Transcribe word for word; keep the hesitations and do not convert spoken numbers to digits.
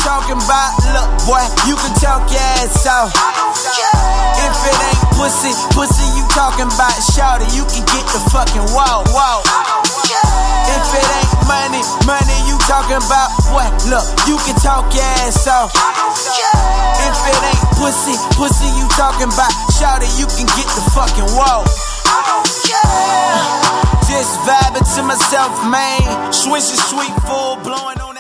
talking about, look, boy, you can talk your ass off. If it ain't pussy, pussy you talking about, shawty, you can get the fucking walk, walk. If it ain't money, money you talking about, boy, look, you can talk your ass off. If it ain't pussy, pussy you talking about, shawty, you can get the fucking walk. Just vibing to myself, man. Swishing sweet, full blowing on.